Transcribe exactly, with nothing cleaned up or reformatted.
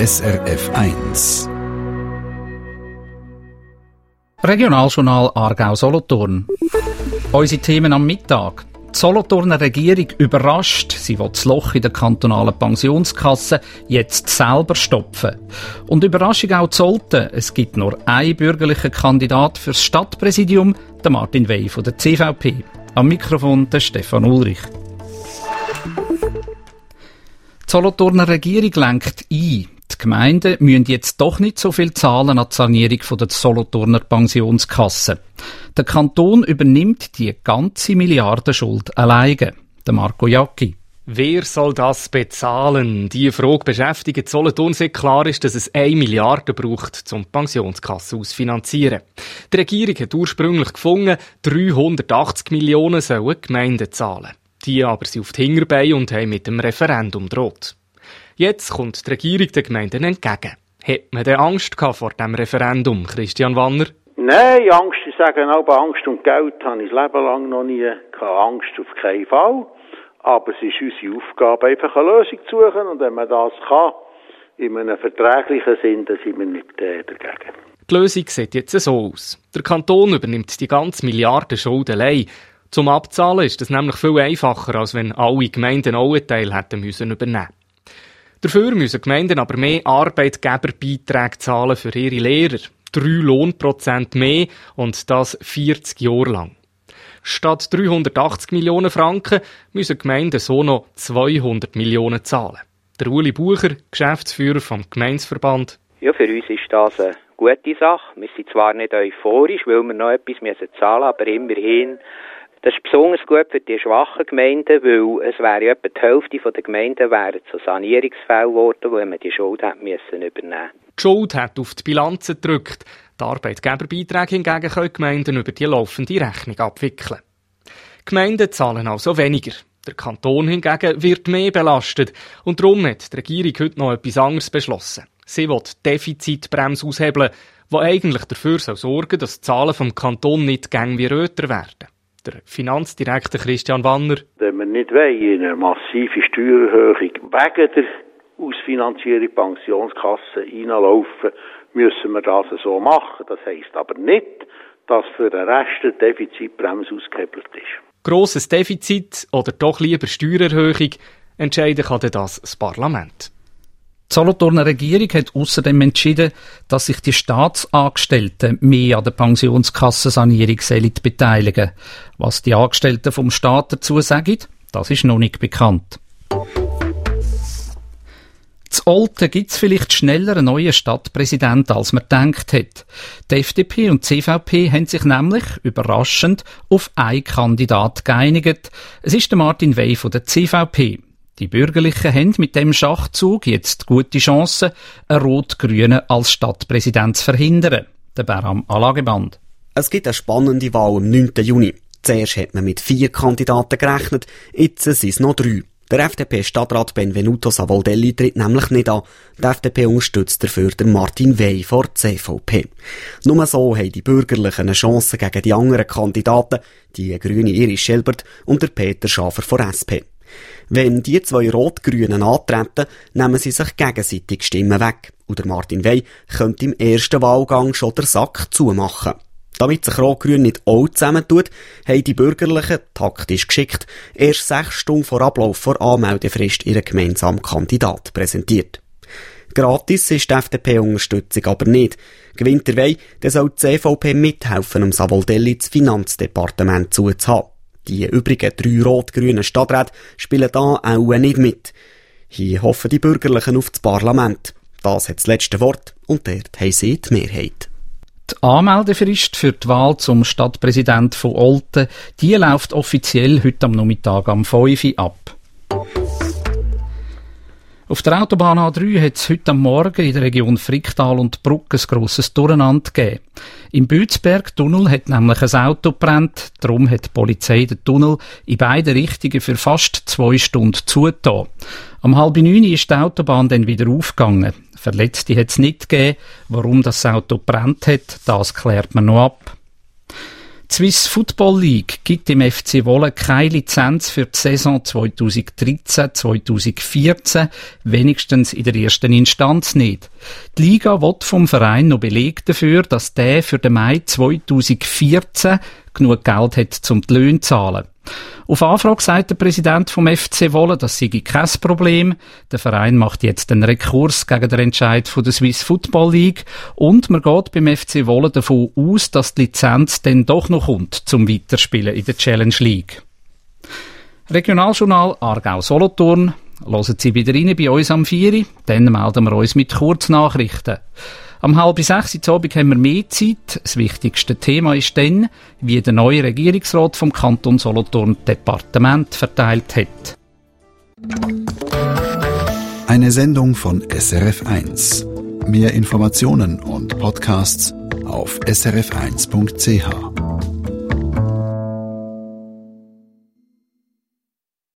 S R F eins. Regionaljournal Aargau-Solothurn. Unsere Themen am Mittag. Die Solothurner Regierung überrascht. Sie will das Loch in der kantonalen Pensionskasse jetzt selber stopfen. Und Überraschung auch zu Olten. Es gibt nur einen bürgerlichen Kandidat fürs Stadtpräsidium, der Martin Wey von der C V P. Am Mikrofon der Stefan Ulrich. Die Solothurner Regierung lenkt ein. Die Gemeinden müssen jetzt doch nicht so viel zahlen an die Sanierung der Solothurner Pensionskasse. Der Kanton übernimmt die ganze Milliardenschuld alleine. Der Marco Jacki. Wer soll das bezahlen? Die Frage beschäftigt Solothurn, sehr klar ist, dass es eine Milliarde braucht, um die Pensionskasse auszufinanzieren. Die Regierung hat ursprünglich gefunden, dreihundertachtzig Millionen sollen die Gemeinden zahlen. Die aber sind auf die Hinterbeine und haben mit dem Referendum droht. Jetzt kommt die Regierung den Gemeinden entgegen. Hat man denn Angst gehabt vor dem Referendum, Christian Wanner? Nein, Angst, ich sage auch, Angst um Geld habe ich das Leben lang noch nie gehabt. Angst auf keinen Fall. Aber es ist unsere Aufgabe, einfach eine Lösung zu suchen. Und wenn man das kann, in einem verträglichen Sinn, dann sind wir nicht äh, dagegen. Die Lösung sieht jetzt so aus. Der Kanton übernimmt die ganze Milliarde Schuld allein. Zum Abzahlen ist das nämlich viel einfacher, als wenn alle Gemeinden auch einen Teil hätten müssen übernehmen. Dafür müssen Gemeinden aber mehr Arbeitgeberbeiträge zahlen für ihre Lehrer. Drei Lohnprozent mehr und das vierzig Jahre lang. Statt dreihundertachtzig Millionen Franken müssen Gemeinden so noch zweihundert Millionen zahlen. Der Uli Bucher, Geschäftsführer vom Gemeindeverband. Ja, für uns ist das eine gute Sache. Wir sind zwar nicht euphorisch, weil wir noch etwas müssen zahlen, aber immerhin. Das ist besonders gut für die schwachen Gemeinden, weil es wäre etwa die Hälfte der Gemeinden wären zu Sanierungsfällen geworden, weil man die Schuld hätte müssen übernehmen. Die Schuld hat auf die Bilanzen gedrückt. Die Arbeitgeberbeiträge hingegen können Gemeinden über die laufende Rechnung abwickeln. Die Gemeinden zahlen also weniger. Der Kanton hingegen wird mehr belastet. Und darum hat die Regierung heute noch etwas anderes beschlossen. Sie will die Defizitbremse aushebeln, die eigentlich dafür sorgen soll, dass die Zahlen vom Kanton nicht gäng wie röter werden. Der Finanzdirektor Christian Wanner. Wenn wir nicht wollen, in eine massive Steuererhöhung wegen der Ausfinanzierung der Pensionskasse reinlaufen, müssen wir das so machen. Das heisst aber nicht, dass für den Rest der Defizitbremse ausgehebelt ist. Grosses Defizit oder doch lieber Steuererhöhung, entscheiden kann das das Parlament. Die Solothurner Regierung hat ausserdem entschieden, dass sich die Staatsangestellten mehr an der Pensionskassensanierung beteiligen sollen. Was die Angestellten vom Staat dazu sagen, das ist noch nicht bekannt. Zu Olten gibt es vielleicht schneller einen neuen Stadtpräsidenten, als man gedacht hat. Die F D P und die C V P haben sich nämlich, überraschend, auf einen Kandidat geeinigt. Es ist der Martin Wey von der C V P. Die Bürgerlichen haben mit dem Schachzug jetzt gute Chancen, einen Rot-Grünen als Stadtpräsident zu verhindern. Der Beram Alageband. Es gibt eine spannende Wahl am neunten Juni. Zuerst hat man mit vier Kandidaten gerechnet, jetzt sind es noch drei. Der F D P-Stadtrat Benvenuto Savoldelli tritt nämlich nicht an. Die F D P unterstützt dafür den Martin Wey von der C V P. Nur so haben die Bürgerlichen eine Chance gegen die anderen Kandidaten, die grüne Iris Schelbert und der Peter Schafer von S P. Wenn die zwei Rot-Grünen antreten, nehmen sie sich gegenseitig Stimmen weg. Und der Martin Wey könnte im ersten Wahlgang schon den Sack zumachen. Damit sich Rot-Grün nicht auch zusammentut, haben die Bürgerlichen, taktisch geschickt, erst sechs Stunden vor Ablauf der Anmeldefrist ihren gemeinsamen Kandidat präsentiert. Gratis ist die F D P-Unterstützung aber nicht. Gewinnt der Wey, dann soll die C V P mithelfen, um Savoldelli das Finanzdepartement zuzuhaben. Die übrigen drei rot-grünen Stadträte spielen da auch nicht mit. Hier hoffen die Bürgerlichen auf das Parlament. Das hat das letzte Wort und dort haben sie die Mehrheit. Die Anmeldefrist für die Wahl zum Stadtpräsident von Olten, die läuft offiziell heute am Nachmittag am fünf Uhr ab. Auf der Autobahn A drei hat es heute am Morgen in der Region Fricktal und Bruck ein grosses Durcheinander gegeben. Im Bützberg-Tunnel hat nämlich ein Auto gebrannt, darum hat die Polizei den Tunnel in beide Richtungen für fast zwei Stunden zugetan. Um halb neun ist die Autobahn dann wieder aufgegangen. Verletzte hat es nicht gegeben. Warum das Auto gebrannt hat, das klärt man noch ab. Die Swiss Football League gibt dem F C Wohlen keine Lizenz für die Saison zweitausenddreizehn zweitausendvierzehn, wenigstens in der ersten Instanz nicht. Die Liga will vom Verein noch Beleg dafür, dass der für den Mai zweitausendvierzehn genug Geld hat, um die Löhne zu zahlen. Auf Anfrage sagt der Präsident vom F C Wohlen, das sei kein Problem. Der Verein macht jetzt einen Rekurs gegen den Entscheid von der Swiss Football League und man geht beim F C Wohlen davon aus, dass die Lizenz dann doch noch kommt zum Weiterspielen in der Challenge League. Regionaljournal Aargau-Solothurn. Hören Sie wieder rein bei uns am vier. Dann melden wir uns mit Kurznachrichten. Am halb sechs Uhr Abend haben wir mehr Zeit. Das wichtigste Thema ist dann, wie der neue Regierungsrat vom Kanton Solothurn Departement verteilt hat. Eine Sendung von S R F eins. Mehr Informationen und Podcasts auf s r f eins punkt c h.